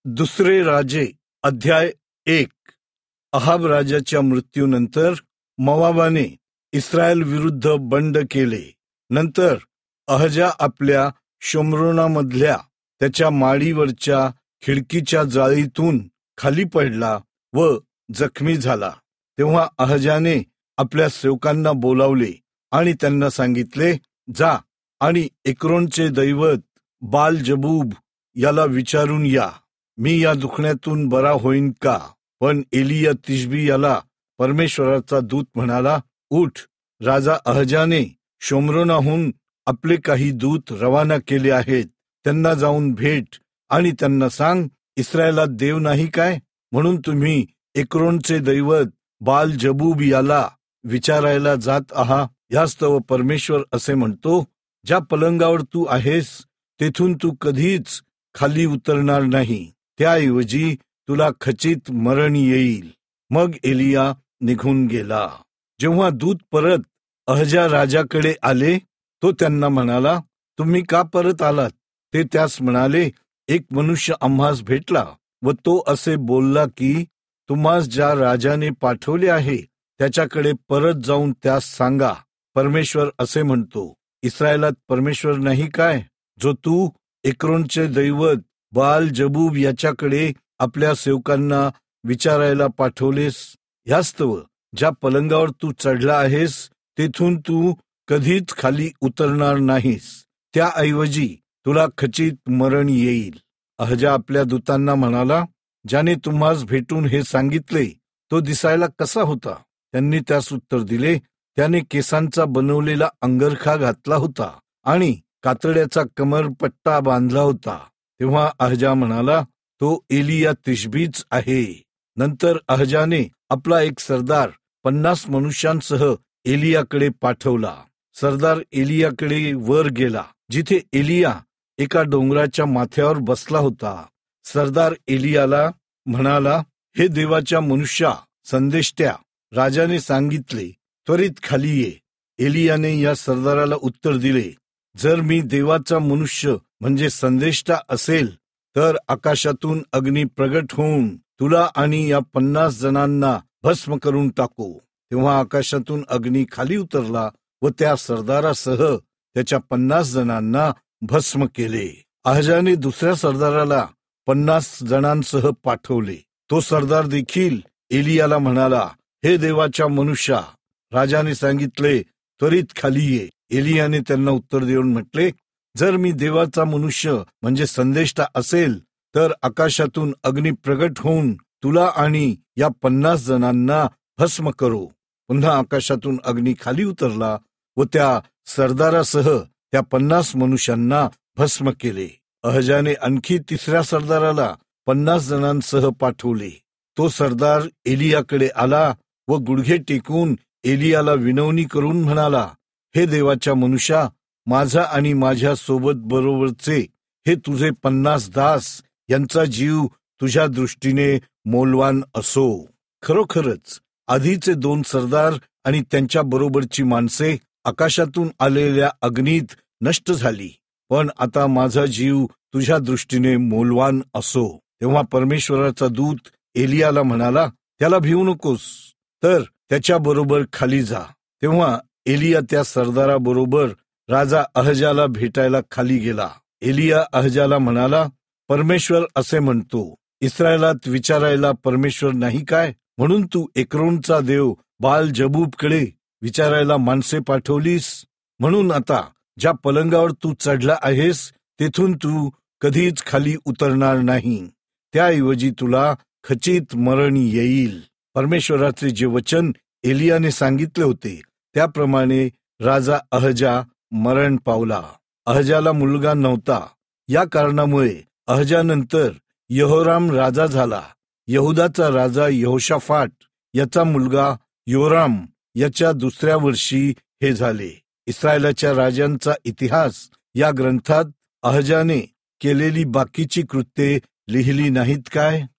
दुसरे राजे अध्याय 1. अहाब राजाच्या मृत्यूनंतर मोवाबाने इस्रायल विरुद्ध बंड केले. नंतर अहजा आपल्या शोम्रोनामधल्या त्याच्या माडीवरच्या खिडकीच्या जाळीतून खाली पडला व जखमी झाला. तेव्हा अहजाने आपल्या सेवकांना बोलावले आणि त्यांना सांगितले, जा आणि एक्रोनचे दैवत बाल जबूब याला विचारून या, मी या दुखण्यातून बरा होईन का. पण एलिया तिशबी याला परमेश्वराचा दूत म्हणाला, उठ. राजा अहजाने शोम्रोनाहून आपले काही दूत रवाना केले आहेत, त्यांना जाऊन भेट आणि त्यांना सांग, इस्रायलात देव नाही काय, म्हणून तुम्ही एक्रोनचे दैवत बाल जबूब याला विचारायला जात आहात. यास्तव परमेश्वर असे म्हणतो, ज्या पलंगावर तू आहेस तेथून तू कधीच खाली उतरणार नाही, त्याऐवजी तुला खचित मरण येईल. मग एलिया निघून गेला. जेव्हा दूत परत अहजा राजाकडे आले, तो त्यांना म्हणाला, तुम्ही का परत आलात. ते त्यास म्हणाले, एक मनुष्य आम्हास भेटला व तो असे बोलला की तुम्हास ज्या राजाने पाठवले आहे त्याच्याकडे परत जाऊन त्यास सांगा, परमेश्वर असे म्हणतो, इस्रायलात परमेश्वर नाही काय, जो तू एक्रोनचे दैवत बाल जबूब याच्याकडे आपल्या सेवकांना विचारायला पाठवलेस. यास्तव ज्या पलंगावर तू चढला आहेस तेथून तू कधीच खाली उतरणार नाहीस, त्याऐवजी तुला खचित मरण येईल. अहजा आपल्या दूतांना म्हणाला, ज्याने तुम्हास भेटून हे सांगितले तो दिसायला कसा होता. त्यांनी त्यास उत्तर दिले, त्याने केसांचा बनवलेला अंगरखा घातला होता आणि कातड्याचा कमरपट्टा बांधला होता. तेव्हा अहजा म्हणाला, तो एलिया तिशबीच आहे. नंतर अहजाने आपला एक सरदार 50 मनुष्यांसह एलियाकडे पाठवला. सरदार एलियाकडे वर गेला, जिथे एलिया एका डोंगराच्या माथ्यावर बसला होता. सरदार एलियाला म्हणाला, हे देवाच्या मनुष्या संदेष्ट्या, राजाने सांगितले, त्वरित खाली ये. एलियाने या सरदाराला उत्तर दिले, जर मी देवाचा मनुष्य म्हणजे संदेष्टा असेल तर आकाशातून अग्नी प्रगट होऊन तुला आणि या 50 जणांना भस्म करून टाकू. तेव्हा आकाशातून अग्नी खाली उतरला व त्या सरदारासह त्याच्या 50 जणांना भस्म केले. अहजाने दुसऱ्या सरदाराला 50 जणांसह पाठवले. तो सरदार देखील एलियाला म्हणाला, हे देवाच्या मनुष्या, राजाने सांगितले, त्वरित खाली ये. एलियाने त्यांना उत्तर देऊन म्हटले, जर मी देवाचा मनुष्य म्हणजे संदेष्टा असेल तर आकाशातून अग्नी प्रगट होऊन तुला आणि या 50 जणांना भस्म करो. पुन्हा आकाशातून अग्नी खाली उतरला व त्या सरदारासह त्या 50 मनुष्यांना भस्म केले. अहजाने आणखी तिसऱ्या सरदाराला 50 जणांसह पाठवले. तो सरदार एलियाकडे आला व गुडघे टेकून एलियाला विनवणी करून म्हणाला, हे देवाच्या मनुष्या, माझा आणि माझ्या सोबत बरोबरचे हे तुझे 50 दास यांचा जीव तुझ्या दृष्टीने मौल्यवान असो. खरोखरच आधीचे 2 सरदार आणि त्यांच्या बरोबरची माणसे आकाशातून आलेल्या अग्नीत नष्ट झाली, पण आता माझा जीव तुझ्या दृष्टीने मौल्यवान असो. तेव्हा परमेश्वराचा दूत एलियाला म्हणाला, त्याला भिवू नकोस, तर त्याच्या बरोबर खाली जा. तेव्हा एलिया त्या सरदाराबरोबर राजा अहजाला भेटायला खाली गेला. एलिया अहजाला म्हणाला, परमेश्वर असे म्हणतो, इस्रायलात विचारायला परमेश्वर नाही काय, म्हणून तू एक्रोनचा देव बाल जबूबकडे विचारायला माणसे पाठवलीस. म्हणून आता ज्या पलंगावर तू चढला आहेस तेथून तू कधीच खाली उतरणार नाही, त्याऐवजी तुला खचित मरण येईल. परमेश्वराचे जे वचन एलियाने सांगितले होते त्याप्रमाणे राजा अहजा मरण पावला. अहजाला मुलगा नव्हता. या कारणामुळे अहजानंतर यहोराम राजा झाला. यहुदाचा राजा यहोशाफाट याचा मुलगा योराम याच्या दुसऱ्या वर्षी हे झाले. इस्रायलाच्या राजांचा इतिहास या ग्रंथात अहजाने केलेली बाकीची कृत्ये लिहिली नाहीत काय.